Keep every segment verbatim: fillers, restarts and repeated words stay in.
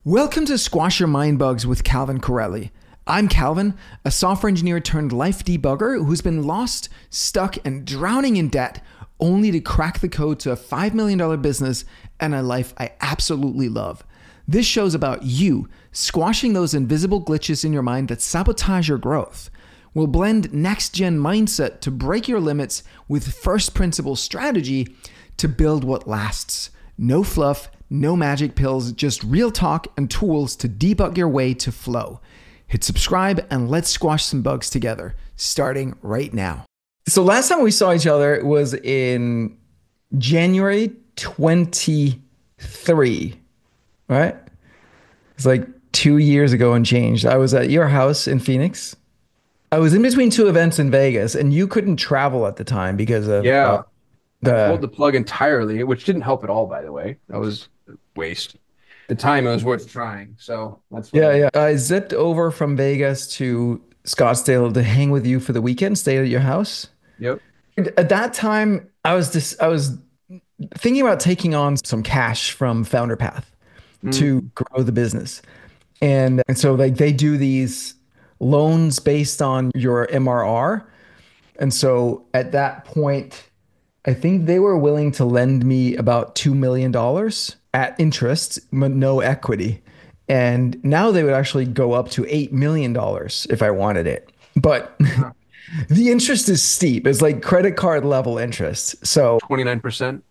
Welcome to Squash Your Mind Bugs with Calvin Corelli. I'm Calvin, a software engineer turned life debugger who's been lost, stuck, and drowning in debt, only to crack the code to a five million dollars business and a life I absolutely love. This show's about you squashing those invisible glitches in your mind that sabotage your growth. We'll blend next-gen mindset to break your limits with first principle strategy to build what lasts. No fluff, no magic pills, just real talk and tools to debug your way to flow. Hit subscribe and let's squash some bugs together, starting right now. So last time we saw each other was in January twenty-three, right? It's like two years ago and changed. I was at your house in Phoenix. I was in between two events in Vegas and you couldn't travel at the time because of yeah. uh, the... I pulled the plug entirely, which didn't help at all, by the way. That was a waste. The time, it was worth trying. So that's what Yeah, I yeah. I zipped over from Vegas to Scottsdale to hang with you for the weekend, stay at your house. Yep. At that time, I was just I was thinking about taking on some cash from FounderPath Mm. to grow the business. And and so like they do these loans based on your M R R. And so at that point, I think they were willing to lend me about two million dollars at interest, but no equity. And now they would actually go up to eight million dollars if I wanted it. But Uh-huh. the interest is steep. It's like credit card level interest. So twenty-nine percent.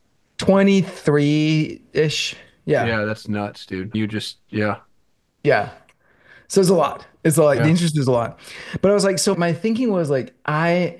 twenty-three-ish. Yeah. Yeah, that's nuts, dude. You just, yeah. Yeah. So it's a lot. It's a lot. Yeah. The interest is a lot. But I was like, so my thinking was like, I...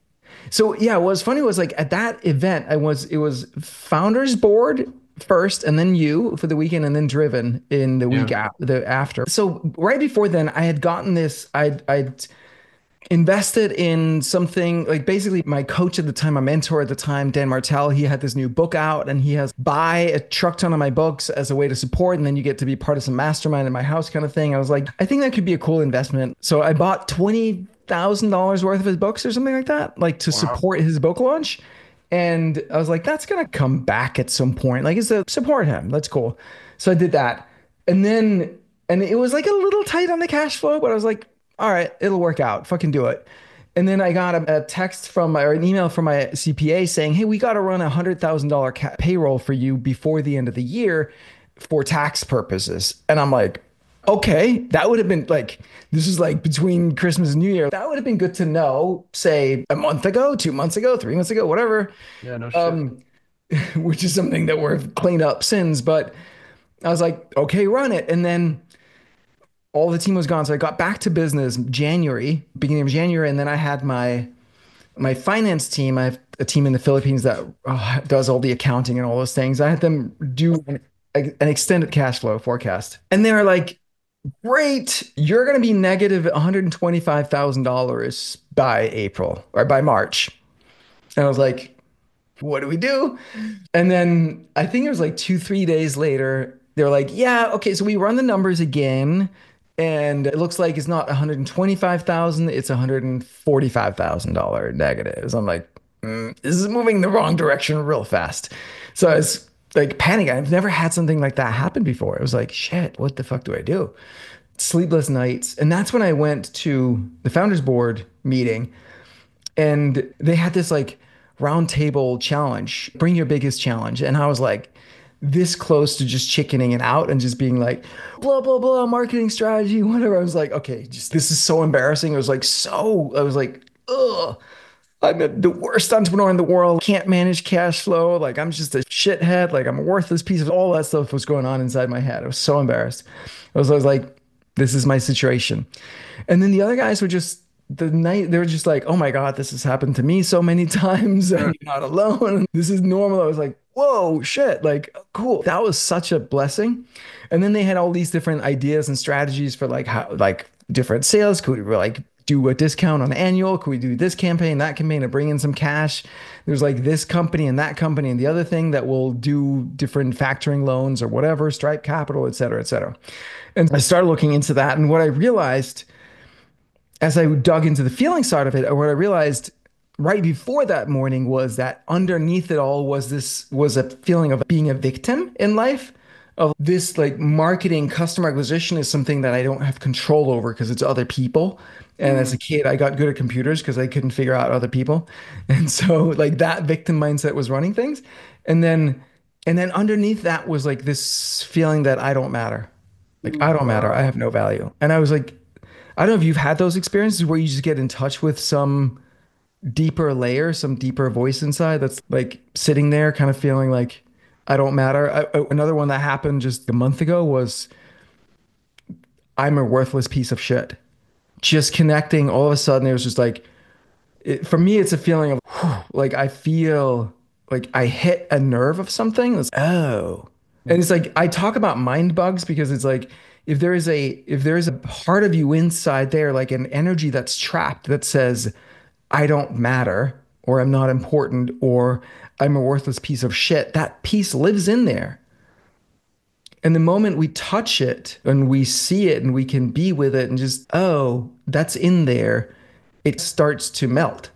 So yeah, what was funny was like at that event, I was, it was Founders Board first and then you for the weekend and then Driven in the week Yeah. after, the after. So right before then I had gotten this, I'd, I'd invested in something like basically my coach at the time, my mentor at the time, Dan Martell, he had this new book out and he has buy a truck ton of my books as a way to support. And then you get to be part of some mastermind in my house kind of thing. I was like, I think that could be a cool investment. So I bought twenty thousand dollars worth of his books or something like that, like to Wow. support his book launch. And I was like, that's going to come back at some point. Like, it's a support him. That's cool. So I did that. And then, and it was like a little tight on the cash flow, but I was like, all right, it'll work out. Fucking do it. And then I got a, a text from my, or an email from my C P A saying, hey, we got to run a hundred thousand dollar ca- payroll for you before the end of the year for tax purposes. And I'm like, okay, that would have been like, this is like between Christmas and New Year. That would have been good to know, say a month ago, two months ago, three months ago, whatever. Yeah, no shit. Um, which is something that we've cleaned up since. But I was like, okay, run it. And then all the team was gone. So I got back to business January, beginning of January. And then I had my my finance team. I have a team in the Philippines that oh, does all the accounting and all those things. I had them do an, an extended cash flow forecast. And they were like, great, you're going to be negative one hundred twenty-five thousand dollars by April or by March. And I was like, what do we do? And then I think it was like two, three days later, they were like, yeah, okay, so we run the numbers again. And it looks like it's not one hundred twenty-five thousand dollars, it's one hundred forty-five thousand dollars negatives. I'm like, mm, this is moving the wrong direction real fast. So I was like panicking. I've never had something like that happen before. It was like, shit, what the fuck do I do? Sleepless nights. And that's when I went to the Founders Board meeting and they had this like round table challenge, bring your biggest challenge. And I was like this close to just chickening it out and just being like, blah, blah, blah, marketing strategy, whatever. I was like, okay, just this is so embarrassing. It was like, so, I was like, ugh. I'm the worst entrepreneur in the world. Can't manage cash flow. Like I'm just a shithead. Like I'm a worthless piece of all that stuff was going on inside my head. I was so embarrassed. I was, I was like, this is my situation. And then the other guys were just the night. They were just like, oh my God, this has happened to me so many times. And you're not alone. This is normal. I was like, whoa, shit. Like, cool. That was such a blessing. And then they had all these different ideas and strategies for like how, like different sales. Could we like do a discount on annual? Could we do this campaign, that campaign to bring in some cash? There's like this company and that company and the other thing that will do different factoring loans or whatever, Stripe Capital, et cetera, et cetera. And I started looking into that. And what I realized as I dug into the feeling side of it, or what I realized right before that morning was that underneath it all was this, was a feeling of being a victim in life, of this like marketing customer acquisition is something that I don't have control over because it's other people. And as a Mm. kid, I got good at computers because I couldn't figure out other people. And so like that victim mindset was running things. And then and then underneath that was like this feeling that I don't matter. Like I don't matter. I Wow. have no value. And I was like, I don't know if you've had those experiences where you just get in touch with some deeper layer, some deeper voice inside that's like sitting there kind of feeling like I don't matter. I, I- another one that happened just a month ago was I'm a worthless piece of shit. Just connecting, all of a sudden it was just like it, for me it's a feeling of whew, like I feel like I hit a nerve of something. It's, oh. And it's like I talk about mind bugs because it's like if there is a if there is a part of you inside there, like an energy that's trapped that says, I don't matter, or I'm not important, or I'm a worthless piece of shit, that piece lives in there. And the moment we touch it and we see it and we can be with it and just, oh, that's in there, it starts to melt.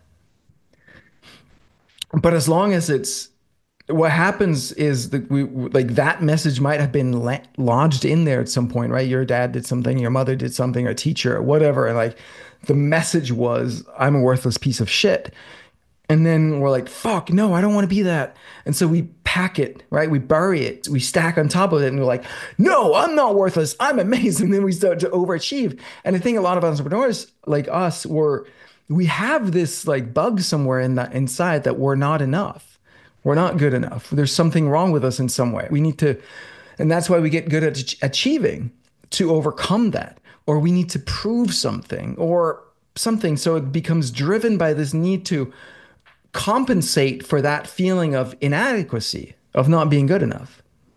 But as long as it's what happens is that we like that message might have been la lodged in there at some point, right? Your dad did something, your mother did something, a teacher, or whatever, and like the message was, I'm a worthless piece of shit. And then we're like, fuck, no, I don't want to be that. And so we pack it, right? We bury it, we stack on top of it, and we're like, no, I'm not worthless. I'm amazing. And then we start to overachieve. And I think a lot of entrepreneurs like us were, we have this like bug somewhere in that inside that we're not enough. We're not good enough. There's something wrong with us in some way. We need to, and that's why we get good at ach- achieving to overcome that, or we need to prove something or something. So it becomes driven by this need to compensate for that feeling of inadequacy, of not being good enough,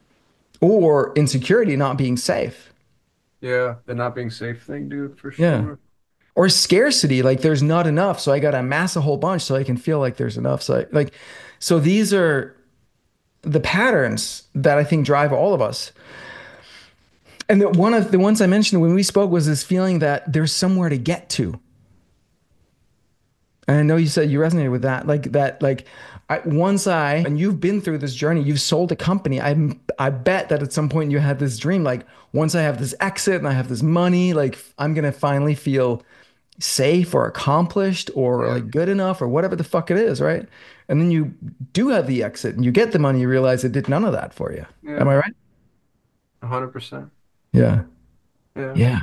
or insecurity, not being safe. Yeah, the not being safe thing, dude, for Yeah. sure. Or scarcity, like there's not enough. So I got to amass a whole bunch so I can feel like there's enough. So I, like, so these are the patterns that I think drive all of us. And the, one of the ones I mentioned when we spoke was this feeling that there's somewhere to get to. And I know you said you resonated with that, like that, like I, once I, and you've been through this journey, you've sold a company. I, I bet that at some point you had this dream, like once I have this exit and I have this money, like I'm going to finally feel safe or accomplished or Yeah. like good enough or whatever the fuck it is, right? And then you do have the exit and you get the money, you realize it did none of that for you. Am Yeah. I right? one hundred percent. Yeah. Yeah. Yeah.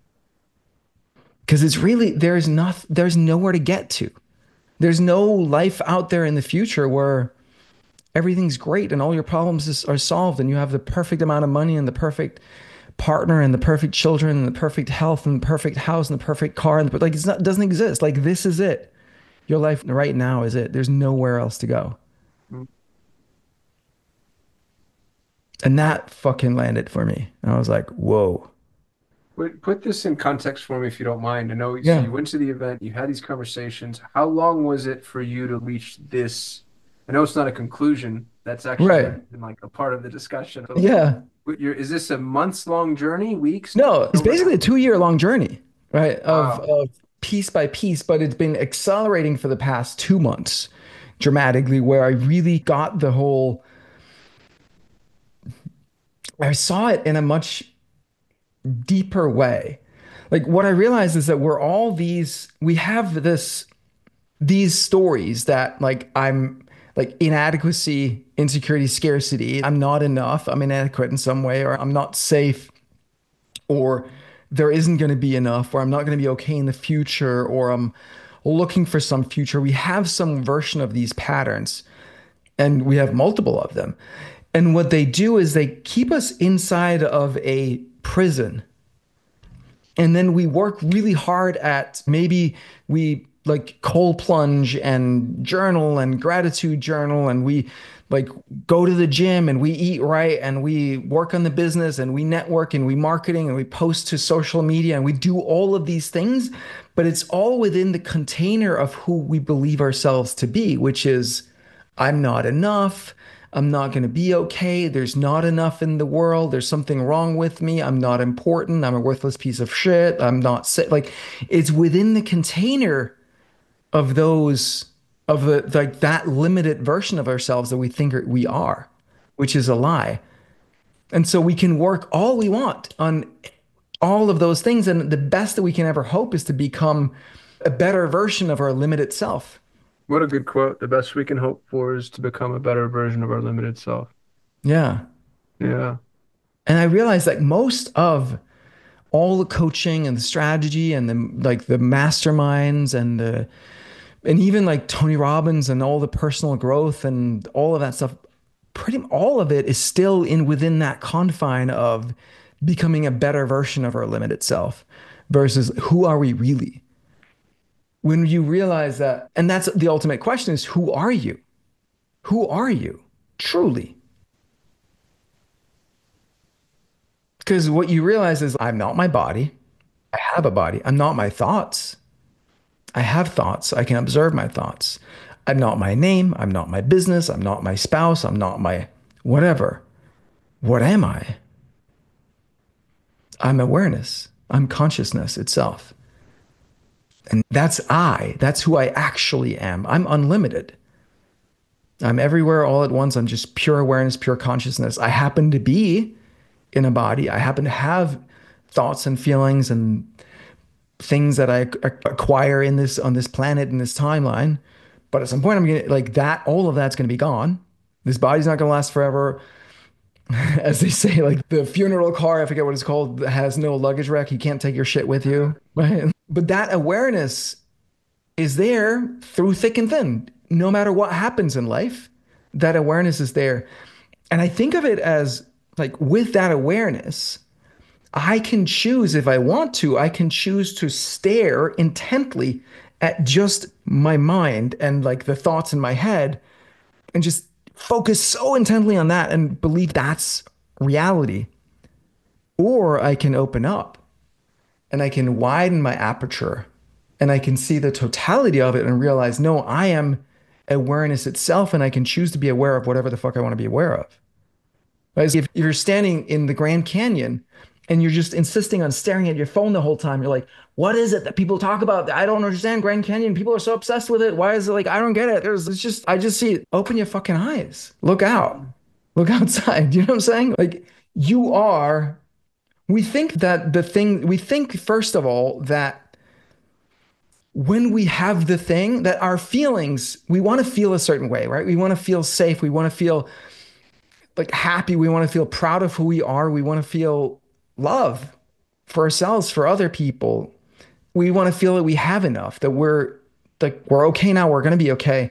Because it's really, there's not, there's nowhere to get to. There's no life out there in the future where everything's great and all your problems is, are solved and you have the perfect amount of money and the perfect partner and the perfect children and the perfect health and the perfect house and the perfect car and the, like it's not, it doesn't exist. Like this is it. Your life right now is it. There's nowhere else to go. Mm. And that fucking landed for me. And I was like, whoa. Put put this in context for me if you don't mind. I know, so Yeah. you went to the event, you had these conversations. How long was it for you to reach this? I know it's not a conclusion. That's actually Right. not even like a part of the discussion. But like, Yeah. what you're, is this a months long journey, weeks, No, it's over basically a time? two year long journey, right? Of, Wow. of piece by piece, but it's been accelerating for the past two months dramatically, where I really got the whole, I saw it in a much deeper way. Like what I realized is that we're all these, we have this, these stories that like I'm like inadequacy, insecurity, scarcity. I'm not enough. I'm inadequate in some way, or I'm not safe, or there isn't going to be enough, or I'm not going to be okay in the future, or I'm looking for some future. We have some version of these patterns, and we have multiple of them. And what they do is they keep us inside of a prison. And then we work really hard at maybe we like cold plunge and journal and gratitude journal and we like go to the gym and we eat right and we work on the business and we network and we marketing and we post to social media and we do all of these things, but it's all within the container of who we believe ourselves to be, which is I'm not enough. I'm not going to be okay. There's not enough in the world. There's something wrong with me. I'm not important. I'm a worthless piece of shit. I'm not sa-. Like it's within the container of those of the like that limited version of ourselves that we think are, we are, which is a lie. And so we can work all we want on all of those things. And the best that we can ever hope is to become a better version of our limited self. What a good quote. The best we can hope for is to become a better version of our limited self. Yeah. Yeah. And I realized that most of all the coaching and the strategy and the like the masterminds and the and even like Tony Robbins and all the personal growth and all of that stuff, pretty all of it is still in within that confine of becoming a better version of our limited self versus who are we really? When you realize that, and that's the ultimate question is who are you? Who are you truly? Because what you realize is I'm not my body. I have a body. I'm not my thoughts. I have thoughts. I can observe my thoughts. I'm not my name. I'm not my business. I'm not my spouse. I'm not my whatever. What am I? I'm awareness. I'm consciousness itself. And that's I. That's who I actually am. I'm unlimited. I'm everywhere all at once. I'm just pure awareness, pure consciousness. I happen to be in a body. I happen to have thoughts and feelings and things that I acquire in this on this planet in this timeline. But at some point, I'm gonna like that. All of that's gonna be gone. This body's not gonna last forever. As they say, like the funeral car, I forget what it's called, that has no luggage rack. You can't take your shit with you, right? But that awareness is there through thick and thin. No matter what happens in life, that awareness is there. And I think of it as like with that awareness, I can choose if I want to, I can choose to stare intently at just my mind and like the thoughts in my head and just focus so intently on that and believe that's reality. Or I can open up and I can widen my aperture and I can see the totality of it and realize, no, I am awareness itself and I can choose to be aware of whatever the fuck I want to be aware of. Right? If you're standing in the Grand Canyon and you're just insisting on staring at your phone the whole time, you're like, what is it that people talk about? I don't understand Grand Canyon. People are so obsessed with it. Why is it like, I don't get it. There's, it's just, I just see it. Open your fucking eyes. Look out. Look outside. You know what I'm saying? Like you are, we think that the thing, we think first of all, that when we have the thing that our feelings, we want to feel a certain way, right? We want to feel safe. We want to feel like happy. We want to feel proud of who we are. We want to feel love for ourselves, for other people. We want to feel that we have enough, that we're like, we're okay now. We're going to be okay.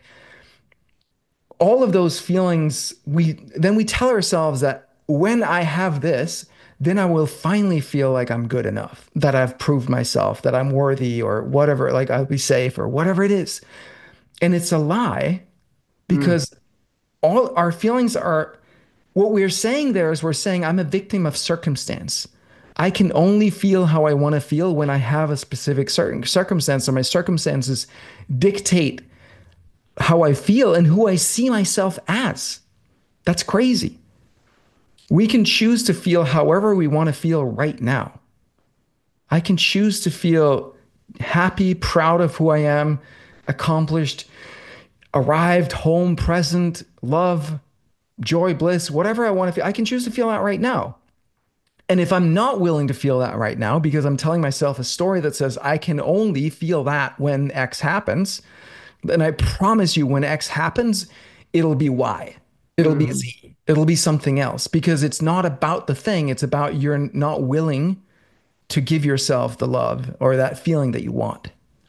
All of those feelings, we then we tell ourselves that when I have this, then I will finally feel like I'm good enough, that I've proved myself, that I'm worthy or whatever, like I'll be safe or whatever it is. And it's a lie Mm. because all our feelings are what we're saying there is we're saying I'm a victim of circumstance. I can only feel how I want to feel when I have a specific certain circumstance, or my circumstances dictate how I feel and who I see myself as. That's crazy. We can choose to feel however we want to feel right now. I can choose to feel happy, proud of who I am, accomplished, arrived, home, present, love, joy, bliss, whatever I want to feel. I can choose to feel that right now. And if I'm not willing to feel that right now because I'm telling myself a story that says I can only feel that when X happens, then I promise you when X happens, it'll be Y. It'll be Mm. Z. It'll be something else because it's not about the thing. It's about you're not willing to give yourself the love or that feeling that you want.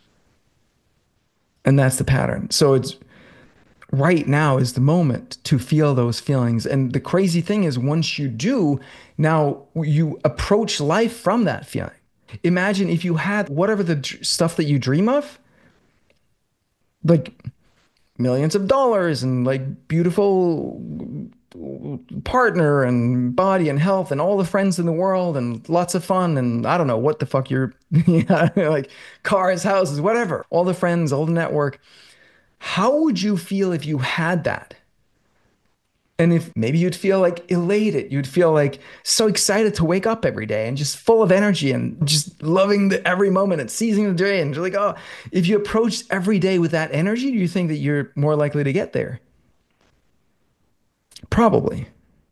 And that's the pattern. So it's right now is the moment to feel those feelings. And the crazy thing is, once you do, now you approach life from that feeling. Imagine if you had whatever the dr- stuff that you dream of, like millions of dollars and like beautiful partner and body and health and all the friends in the world and lots of fun and I don't know what the fuck you're yeah, like cars, houses, whatever, all the friends, all the network. How would you feel if you had that? And if maybe you'd feel like elated, you'd feel like so excited to wake up every day and just full of energy and just loving the, every moment and seizing the day. And you're like, oh, if you approached every day with that energy, do you think that you're more likely to get there? Probably.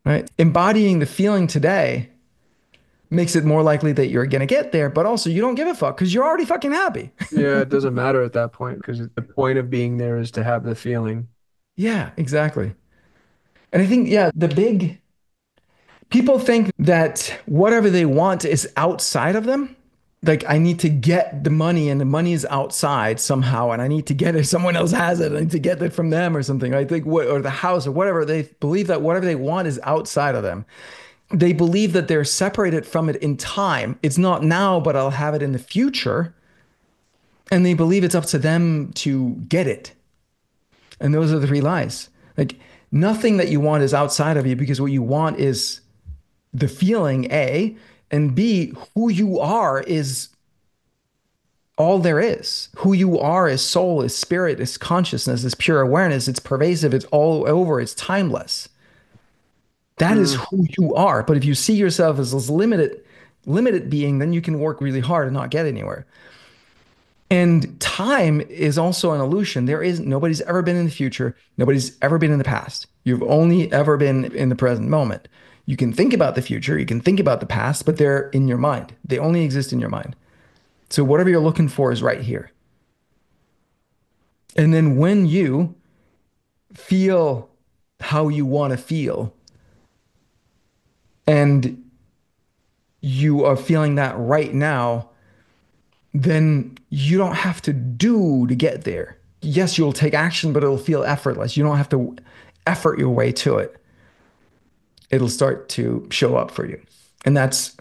right? Embodying the feeling today makes it more likely that you're going to get there, but also you don't give a fuck because you're already fucking happy. Yeah, it doesn't matter at that point because the point of being there is to have the feeling. Yeah, exactly. And I think, yeah, the big people think that whatever they want is outside of them. Like, I need to get the money and the money is outside somehow, and I need to get it. Someone else has it. I need to get it from them or something. I think what, or the house or whatever. They believe that whatever they want is outside of them. They believe that they're separated from it in time. It's not now, but I'll have it in the future. And they believe it's up to them to get it. And those are the three lies. Like, nothing that you want is outside of you because what you want is the feeling, A, and B, who you are is all there is. Who you are is soul, is spirit, is consciousness, is pure awareness. It's pervasive, it's all over, it's timeless. That is Mm, who you are. But if you see yourself as this limited, limited being, then you can work really hard and not get anywhere. And time is also an illusion. There is nobody's ever been in the future. Nobody's ever been in the past. You've only ever been in the present moment. You can think about the future, you can think about the past, but they're in your mind. They only exist in your mind. So whatever you're looking for is right here. And then when you feel how you want to feel and you are feeling that right now, then you don't have to do to get there. Yes, you'll take action, but it'll feel effortless. You don't have to effort your way to it. It'll start to show up for you. And that's,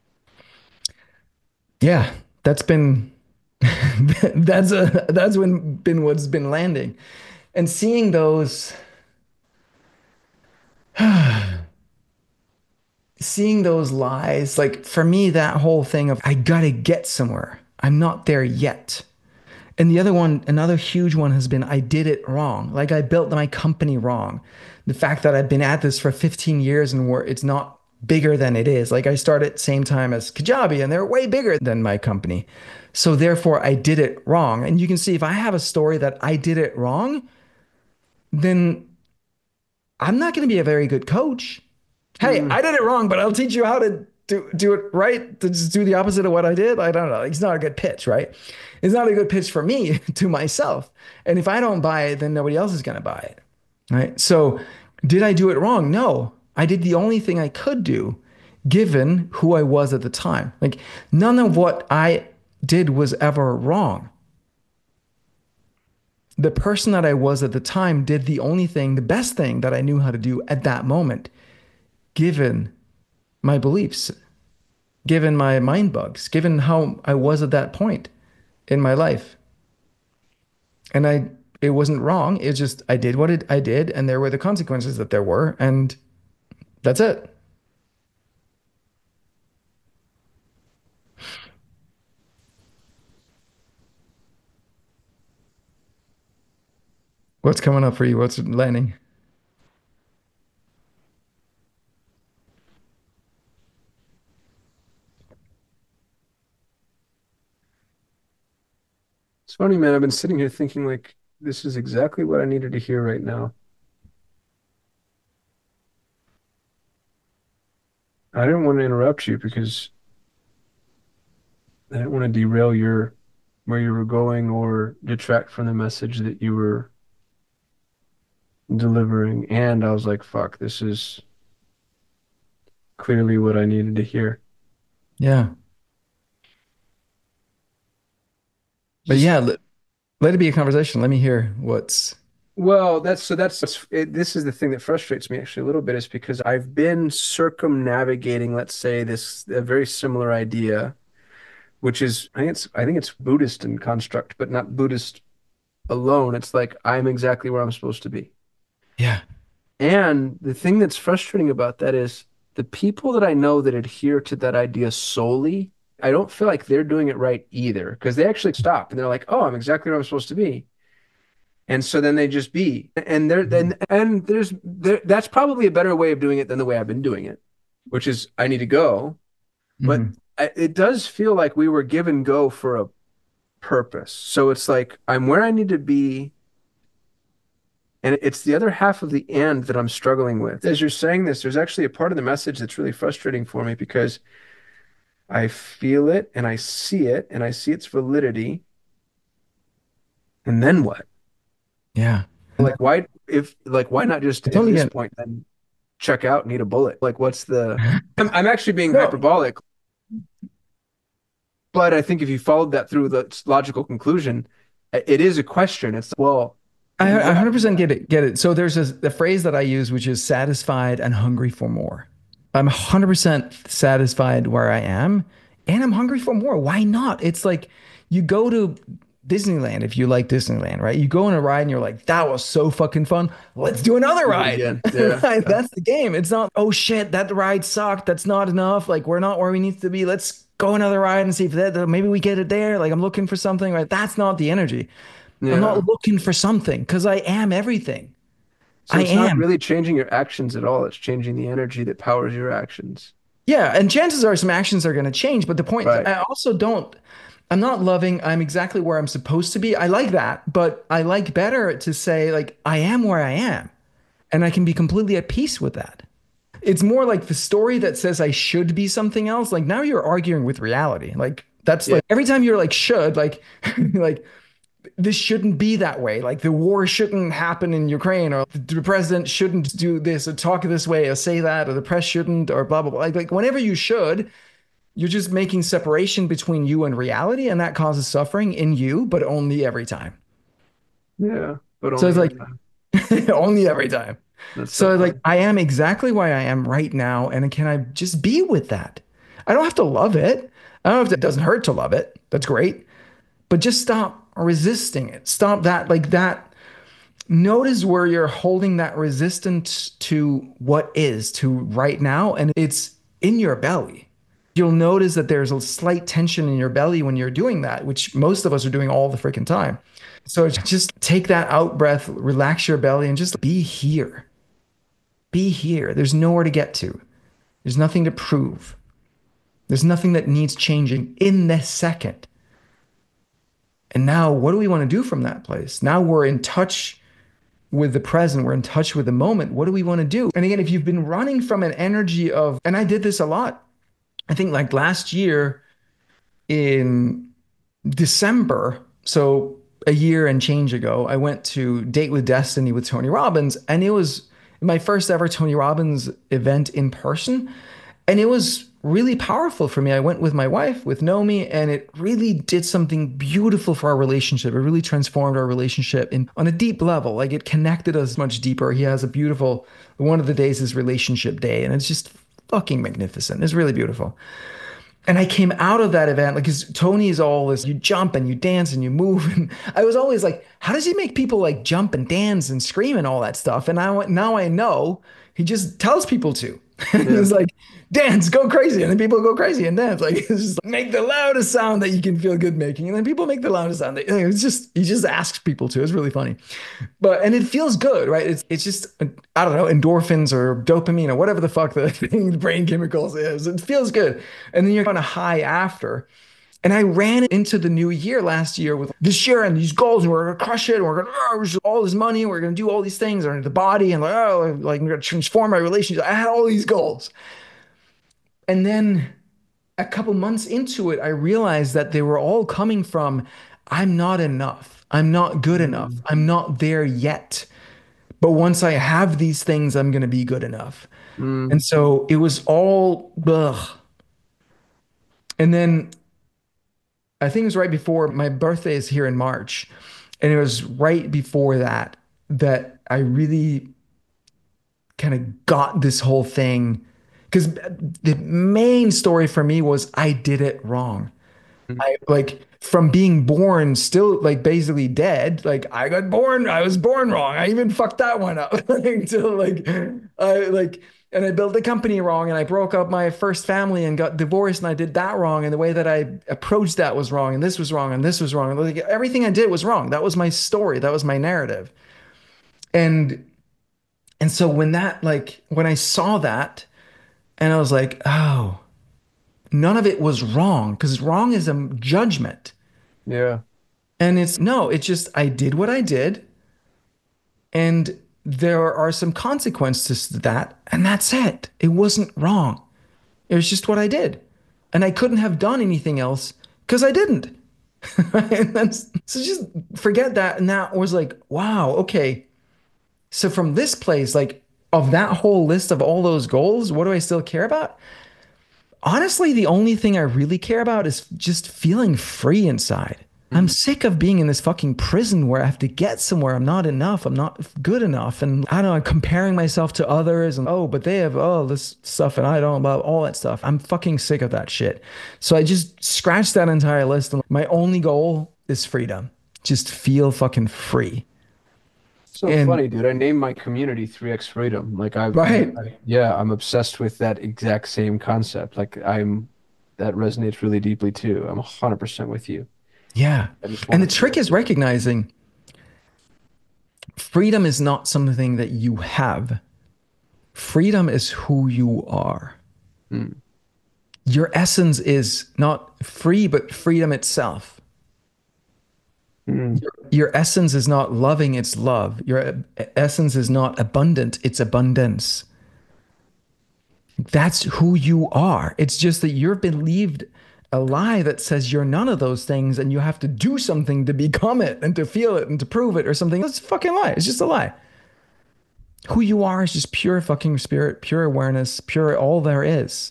yeah, that's been, that's a, that's when been what's been landing. And seeing those, seeing those lies, like for me, that whole thing of I gotta get somewhere. I'm not there yet. And the other one, another huge one has been I did it wrong. Like I built my company wrong. The fact that I've been at this for fifteen years and where it's not bigger than it is. Like I started same time as Kajabi and they're way bigger than my company. So therefore I did it wrong. And you can see if I have a story that I did it wrong, then I'm not going to be a very good coach. Hey, mm. I did it wrong, but I'll teach you how to do do it right. To just do the opposite of what I did. I don't know. It's not a good pitch, right? It's not a good pitch for me to myself. And if I don't buy it, then nobody else is going to buy it, right? So, did I do it wrong? No, I did the only thing I could do, given who I was at the time. Like none of what I did was ever wrong. The person that I was at the time did the only thing, the best thing that I knew how to do at that moment, given my beliefs, given my mind bugs, given how I was at that point in my life. And I, it wasn't wrong. It's just, I did what it, I did, and there were the consequences that there were, and that's it. What's coming up for you? What's landing? It's funny, man. I've been sitting here thinking like this is exactly what I needed to hear right now. I didn't want to interrupt you because I didn't want to derail your where you were going or detract from the message that you were delivering. And I was like, fuck, this is clearly what I needed to hear. Yeah. But Just yeah, let, let it be a conversation. Let me hear what's, well, that's so that's it, this is the thing that frustrates me actually a little bit is because I've been circumnavigating, let's say, this a very similar idea, which is I think it's I think it's Buddhist in construct, but not Buddhist alone. It's like I'm exactly where I'm supposed to be. yeah. And the thing that's frustrating about that is the people that I know that adhere to that idea solely, I don't feel like they're doing it right either because they actually stop and they're like, "Oh, I'm exactly where I'm supposed to be." And so then they just be. And there then and there's there that's probably a better way of doing it than the way I've been doing it, which is I need to go. But Mhm. I, it does feel like we were given go for a purpose. So it's like I'm where I need to be And it's the other half of the and that I'm struggling with. As you're saying this, there's actually a part of the message that's really frustrating for me because I feel it and I see it and I see its validity. And then what? Yeah. Like, why, if, like, why not just I at totally this get point then check out and eat a bullet? Like, what's the, I'm, I'm actually being no. hyperbolic, but I think if you followed that through the logical conclusion, it is a question. It's, well, I, I what? one hundred percent get it. Get it. So there's a, the phrase that I use, which is satisfied and hungry for more. I'm one hundred percent satisfied where I am, and I'm hungry for more. Why not? It's like you go to Disneyland if you like Disneyland, right? You go on a ride and you're like, that was so fucking fun. Let's do another Do it ride. again. Yeah. Yeah. That's the game. It's not, oh shit, that ride sucked. That's not enough. Like, we're not where we need to be. Let's go another ride and see if that maybe we get it there. Like, I'm looking for something, right? That's not the energy. I'm not Yeah. looking for something because I am everything. So I it's not am. really changing your actions at all. It's changing the energy that powers your actions. Yeah. And chances are some actions are going to change. But the point, Right. I also don't, I'm not loving, I'm exactly where I'm supposed to be. I like that, but I like better to say, like, I am where I am and I can be completely at peace with that. It's more like the story that says I should be something else. Like now you're arguing with reality. Like that's Yeah. like every time you're like should, like like this shouldn't be that way. Like the war shouldn't happen in Ukraine, or the president shouldn't do this, or talk this way, or say that, or the press shouldn't, or blah blah blah. Like, like whenever you should, you're just making separation between you and reality, and that causes suffering in you, but only every time. Yeah. But So only it's every like time. only every time. That's so So like funny. I am exactly where I am right now, and can I just be with that? I don't have to love it. I don't know if it doesn't hurt to love it. That's great. But just stop resisting it. Stop that like that. Notice where you're holding that resistance to what is, to right now, and it's in your belly. You'll notice that there's a slight tension in your belly when you're doing that, which most of us are doing all the freaking time. So just take that out breath, relax your belly, and just be here. Be here. There's nowhere to get to. There's nothing to prove. There's nothing that needs changing in this second. And now, what do we want to do from that place? Now we're in touch with the present. We're in touch with the moment. What do we want to do? And again, if you've been running from an energy of, and I did this a lot, I think like last year in December, so a year and change ago, I went to Date with Destiny with Tony Robbins, and it was my first ever Tony Robbins event in person. And it was really powerful for me. I went with my wife, with Nomi, and it really did something beautiful for our relationship. It really transformed our relationship in on a deep level. Like it connected us much deeper. He has a beautiful one of the days is relationship day, and it's just fucking magnificent. It's really beautiful. And I came out of that event like, because Tony is all this, you jump and you dance and you move. And I was always like, how does he make people like jump and dance and scream and all that stuff? And I went, now I know he just tells people to. Yeah. It's like, dance, go crazy. And then people go crazy and dance. Like, it's just like, make the loudest sound that you can feel good making. And then people make the loudest sound. That, it's just, he just asks people to. It's really funny. But, and it feels good, right? It's, it's just, I don't know, endorphins or dopamine or whatever the fuck the thing, the brain chemicals is. It feels good. And then you're on a high after. And I ran into the new year last year with this year and these goals, and we're gonna crush it, and we're gonna oh, all this money, we're gonna do all these things, or the body, and like oh, like I'm gonna transform my relationship. I had all these goals, and then a couple months into it, I realized that they were all coming from, I'm not enough, I'm not good enough, Mm. I'm not there yet. But once I have these things, I'm gonna be good enough. Mm. And so it was all ugh. And then I think it was right before my birthday is here in March. And it was right before that that I really kind of got this whole thing. Because the main story for me was I did it wrong. I like from being born still like basically dead. Like I got born, I was born wrong. I even fucked that one up until like I like and I built the company wrong and I broke up my first family and got divorced and I did that wrong and the way that I approached that was wrong and this was wrong and this was wrong. Like everything I did was wrong. That was my story. That was my narrative. And and so when that like when I saw that and I was like, oh, none of it was wrong because wrong is a judgment. Yeah. And it's no, it's just I did what I did And there are some consequences to that, and that's it. It wasn't wrong. It was just what I did. And I couldn't have done anything else because I didn't. And that's, so just forget that. And that was like, wow, okay. So from this place, like of that whole list of all those goals, what do I still care about? Honestly, the only thing I really care about is just feeling free inside. I'm Mhm. sick of being in this fucking prison where I have to get somewhere. I'm not enough. I'm not good enough. And I don't know, I'm comparing myself to others and oh, but they have oh this stuff and I don't about all that stuff. I'm fucking sick of that shit. So I just scratched that entire list. And my only goal is freedom. Just feel fucking free. So And funny, dude. I named my community three x Freedom. Like I, I'm, right. I, yeah, I'm obsessed with that exact same concept. Like I'm, that resonates really deeply too. I'm one hundred percent with you. Yeah. I just And the wanted trick to, is recognizing freedom is not something that you have. Freedom is who you are. mm, Your essence is not free, but freedom itself. mm, Your, your essence is not loving, it's love. Your essence is not abundant, it's abundance. That's who you are. It's just that you're believed a lie that says you're none of those things and you have to do something to become it and to feel it and to prove it or something. That's a fucking lie. It's just a lie. Who you are is just pure fucking spirit, pure awareness, pure all there is.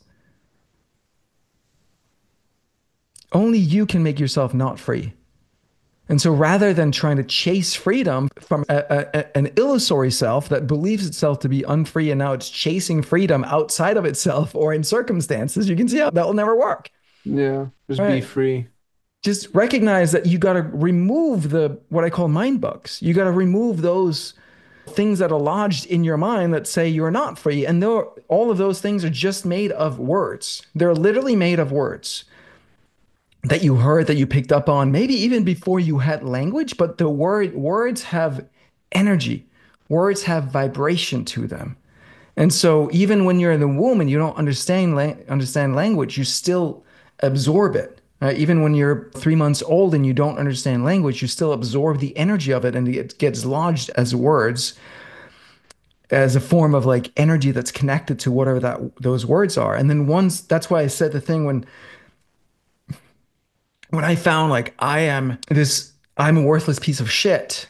Only you can make yourself not free. And so rather than trying to chase freedom from a, a, an illusory self that believes itself to be unfree and now it's chasing freedom outside of itself or in circumstances, you can see how that will never work. yeah, just be Right. free. Just recognize that you got to remove the what I call mind bugs. You got to remove those things that are lodged in your mind that say you're not free. And all of those things are just made of words. They're literally made of words that you heard, that you picked up on, maybe even before you had language, but the word words have energy. Words have vibration to them. And so even when you're in the womb and you don't understand la- understand language, you still absorb it. Right? Even when you're three months old and you don't understand language, you still absorb the energy of it and it gets lodged as words, as a form of like energy that's connected to whatever that those words are. And then once that's why I said the thing when when I found like I am this, I'm a worthless piece of shit,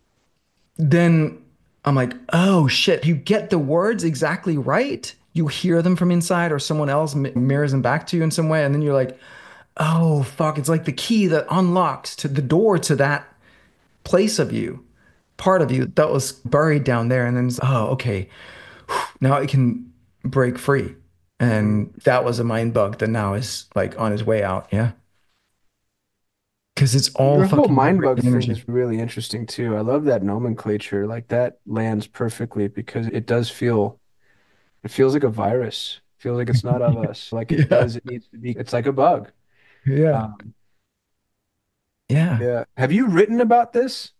then I'm like, oh shit, you get the words exactly right. You hear them from inside, or someone else mirrors them back to you in some way. And then you're like, oh fuck, it's like the key that unlocks to the door to that place of you, part of you that was buried down there. And then, it's, oh, okay, now it can break free. Mm. And that was a mind bug that now is like on his way out. Yeah. Because it's all Your whole fucking mind bug vibrating thing energy. is really interesting too. I love that nomenclature. Like that lands perfectly because it does feel, it feels like a virus. It feels like it's not of us. Like it Yeah. does, it needs to be, it's like a bug. Yeah. Um, Yeah. yeah. Have you written about this?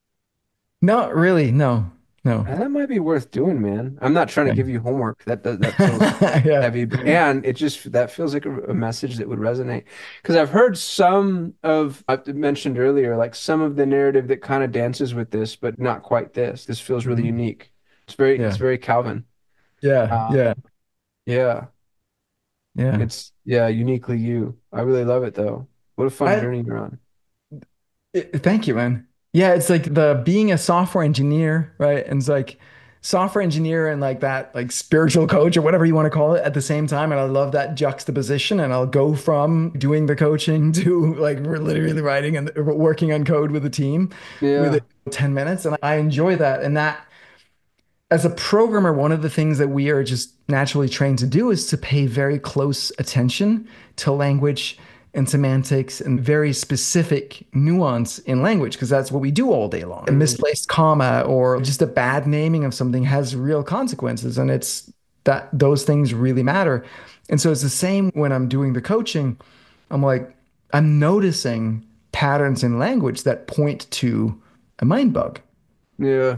Not really. No. No. Uh, That might be worth doing, man. I'm not trying to give Okay. you homework. That that, that feels Yeah. heavy, but and it just that feels like a, a message that would resonate. Because I've heard some of I've mentioned earlier, like some of the narrative that kind of dances with this, but not quite this. This feels really Mhm. unique. It's very it's Yeah. very Calvin. Yeah. Uh, Yeah. yeah, Yeah. it's yeah, uniquely you. I really love it though. What a fun I journey you're on. it, thank you, man. Yeah, it's like the being a software engineer, right? And it's like software engineer and like that, like spiritual coach or whatever you want to call it at the same time. And I love that juxtaposition. And I'll go from doing the coaching to like we're literally writing and working on code with a team within Yeah, ten minutes. And I enjoy that. And that as a programmer, one of the things that we are just naturally trained to do is to pay very close attention to language and semantics and very specific nuance in language, because that's what we do all day long. A mm, misplaced comma or just a bad naming of something has real consequences, and it's that those things really matter. And so it's the same when I'm doing the coaching. I'm like, I'm noticing patterns in language that point to a mind bug. yeah,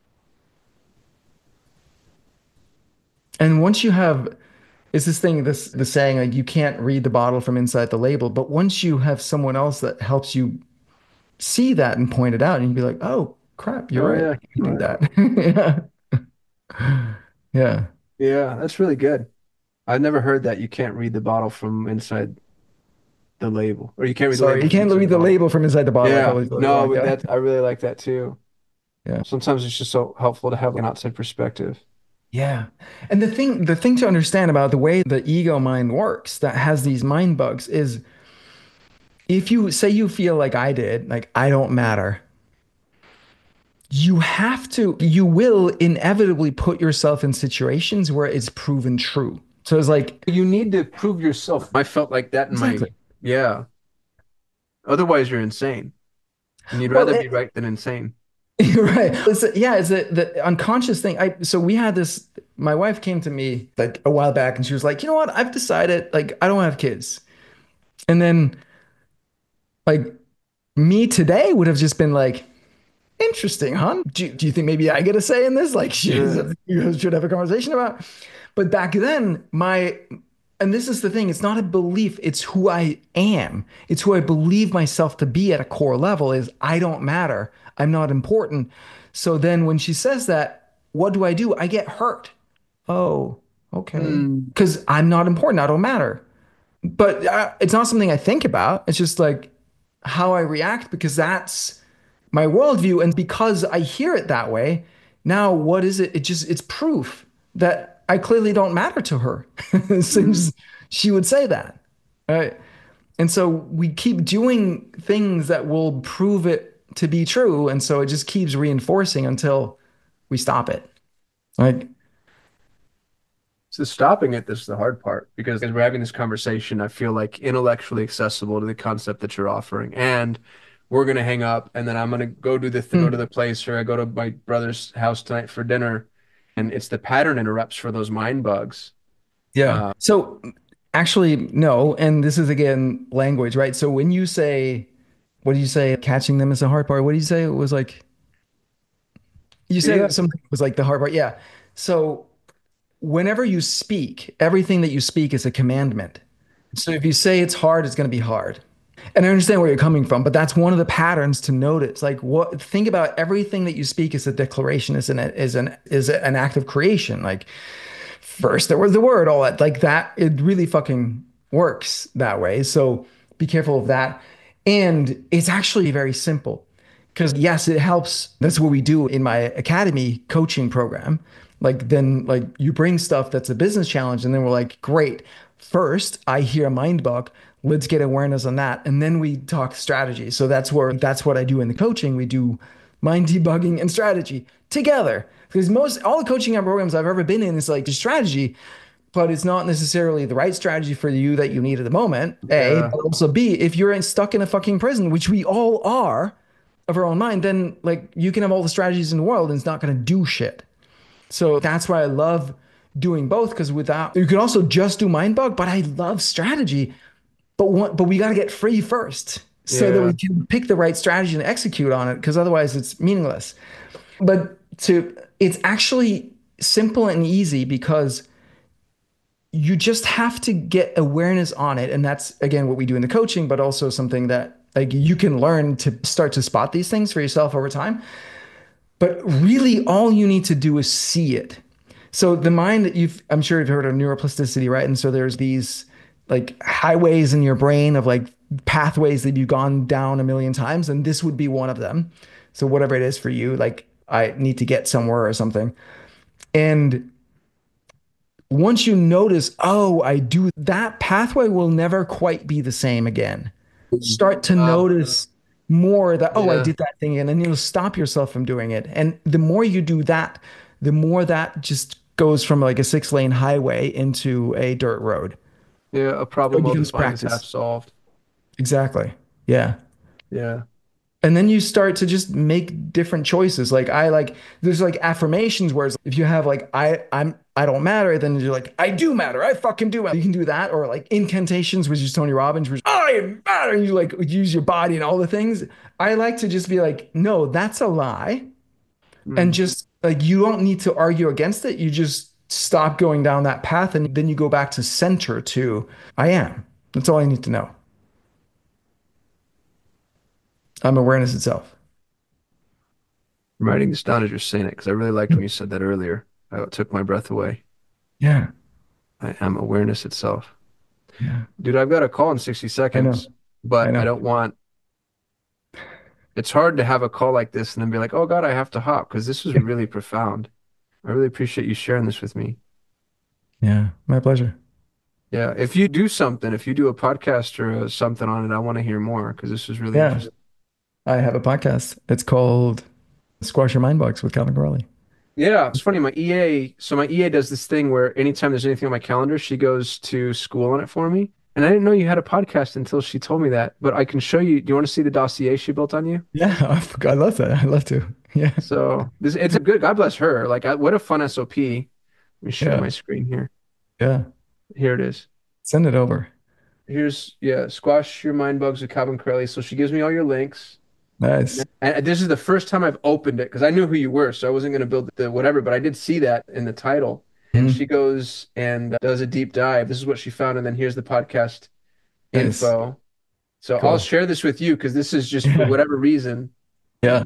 And once you have, it's this thing, this the saying like you can't read the bottle from inside the label, but once you have someone else that helps you see that and point it out, and you'd be like, oh. crap, you're Oh right. yeah. You do Right. that. Yeah. Yeah. Yeah, that's really good. I've never heard that you can't read the bottle from inside the label, or you can't read the Sorry, label you from can't inside the read the bottle. label from inside the bottle. I Yeah, probably got it no, wrong. but Yeah. that I really like that too. Yeah. Sometimes it's just so helpful to have an outside perspective. Yeah. And the thing the thing to understand about the way the ego mind works that has these mind bugs is if you say you feel like I did, like I don't matter, you have to, you will inevitably put yourself in situations where it's proven true. So it's like, You need to prove yourself. I felt like that in my, exactly. yeah. Otherwise, you're insane, and you'd Well, rather be it, right than insane. you're right. It's, yeah, it's a, the unconscious thing. I so we had this. My wife came to me like a while back, and she was like, "You know what? I've decided like I don't have kids." And then like me today would have just been like, interesting, huh? Do, do you think maybe I get a say in this? Like, Yeah. should, you should have a conversation about. But back then, my, and this is the thing, it's not a belief, it's who I am. It's who I believe myself to be at a core level is I don't matter. I'm not important. So then when she says that, what do I do? I get hurt. Oh, okay. Mm. Because I'm not important. I don't matter. But uh, it's not something I think about. It's just like how I react because that's my worldview. And because I hear it that way, now what is it? It just, it's proof that I clearly don't matter to her Mm. since she would say that. Right. And so we keep doing things that will prove it to be true. And so it just keeps reinforcing until we stop it. Like, So stopping it, this is the hard part because as we're having this conversation, I feel like intellectually accessible to the concept that you're offering. And we're gonna hang up, and then I'm gonna go do the th go to hmm, the place, or I go to my brother's house tonight for dinner, and it's the pattern interrupts for those mind bugs. yeah. Uh, So actually, no. And this is again language, right? So when you say, what do you say? Catching them is the hard part. What do you say? It was like, you yeah, said something was like the hard part. Yeah. So whenever you speak, everything that you speak is a commandment. So if you say it's hard, it's going to be hard. And I understand where you're coming from, but that's one of the patterns to notice. Like what think about everything that you speak as a declaration is an is an is an act of creation. Like first there was the word, all that like that. It really fucking works that way. So be careful of that. And it's actually very simple because yes, it helps. That's what we do in my academy coaching program. Like then like you bring stuff that's a business challenge and then we're like, great. First, I hear a mind bug. Let's get awareness on that. And then we talk strategy. So that's where that's what I do in the coaching. We do mind debugging and strategy together. Because most all the coaching programs I've ever been in is like the strategy, but it's not necessarily the right strategy for you that you need at the moment. A, yeah, but also B, if you're in, stuck in a fucking prison, which we all are of our own mind, then like you can have all the strategies in the world and it's not going to do shit. So that's why I love doing both because without you can also just do mind bug, but I love strategy. But one, but we got to get free first so that yeah. we can pick the right strategy and execute on it because otherwise it's meaningless. But to it's actually simple and easy because you just have to get awareness on it. And that's again what we do in the coaching, but also something that like you can learn to start to spot these things for yourself over time. But really all you need to do is see it. So the mind, you've I'm sure you've heard of neuroplasticity, right? And so there's these like highways in your brain of like pathways that you've gone down a million times, and this would be one of them. So whatever it is for you, like I need to get somewhere or something. And once you notice, oh, I do that pathway will never quite be the same again. Start to Wow. notice more that, oh, I Yeah, did that thing again, and you'll stop yourself from doing it. And the more you do that, the more that just goes from like a six lane highway into a dirt road. yeah. A So problem it well becomes defined is half practice. solved. Exactly. Yeah. Yeah. And then you start to just make different choices. Like I like there's like affirmations where it's, if you have like I I'm I don't matter, then you're like I do matter. I fucking do matter. You can do that or like incantations, which is Tony Robbins, which I matter. And you like use your body and all the things. I like to just be like, no, that's a lie, and Mm. just like you don't need to argue against it. You just stop going down that path, and then you go back to center to I am. That's all I need to know. I'm awareness itself. I'm writing this down as you're saying it because I really liked when you said that earlier. Uh, It took my breath away. Yeah. I am awareness itself. Yeah. Dude, I've got a call in sixty I know. seconds, I but I know. don't want, it's hard to have a call like this and then be like, oh God, I have to hop because this was really profound. I really appreciate you sharing this with me. Yeah. My pleasure. Yeah. If you do something, if you do a podcast or uh, something on it, I want to hear more because this was really Yeah. interesting. I have a podcast. It's called Squash Your Mind Bugs with Calvin Corelli. Yeah, it's funny. My E A, so my E A does this thing where anytime there's anything on my calendar, she goes to school on it for me. And I didn't know you had a podcast until she told me that. But I can show you. Do you want to see the dossier she built on you? Yeah. I I love that. I love to. Yeah. So this, it's a good. God bless her. Like, I, what a fun S O P. Let me share Yeah. my screen here. Yeah. Here it is. Send it over. Here's yeah, squash your mind bugs with Calvin Corelli. So she gives me all your links. Nice. And this is the first time I've opened it because I knew who you were, so I wasn't going to build the whatever, but I did see that in the title. And she Mhm. goes and does a deep dive. This is what she found, and then here's the podcast Nice. info. So I'll Cool. share this with you because this is just for Yeah. whatever reason. Yeah.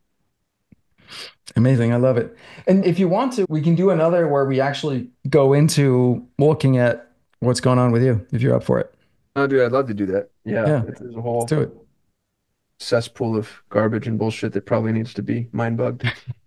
Amazing. I love it. And if you want to, we can do another where we actually go into looking at what's going on with you, if you're up for it. Oh, dude, I'd love to do that. Yeah, Yeah. there's a Let's whole do it. cesspool of garbage and bullshit that probably needs to be mind bugged.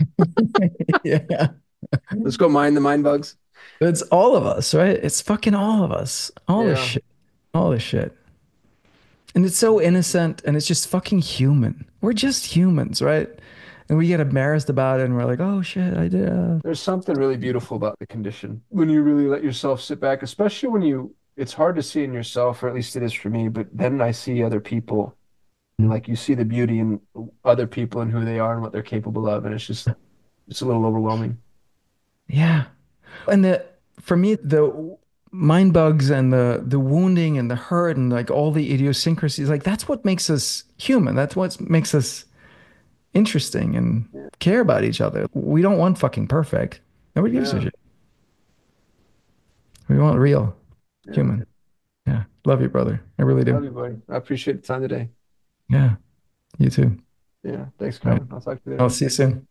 Yeah. Let's go mine the mind bugs. It's all of us, right? It's fucking all of us. All this Yeah. shit. All this shit. And it's so innocent and it's just fucking human. We're just humans, right? And we get embarrassed about it and we're like, oh shit, I did. Uh... There's something really beautiful about the condition when you really let yourself sit back, especially when you, it's hard to see in yourself, or at least it is for me, but then I see other people and like you see the beauty in other people and who they are and what they're capable of. And it's just, it's a little overwhelming. Yeah. And the for me, the mind bugs and the the wounding and the hurt and like all the idiosyncrasies, like that's what makes us human. That's what makes us interesting and Yeah. care about each other. We don't want fucking perfect. Nobody gives a Yeah. shit. We want real Yeah. human. Yeah. Love you, brother. I really do. Love you, buddy. I appreciate the time today. Yeah. You too. Yeah. Thanks, All right. Kevin. I'll talk to you I'll later. see you soon.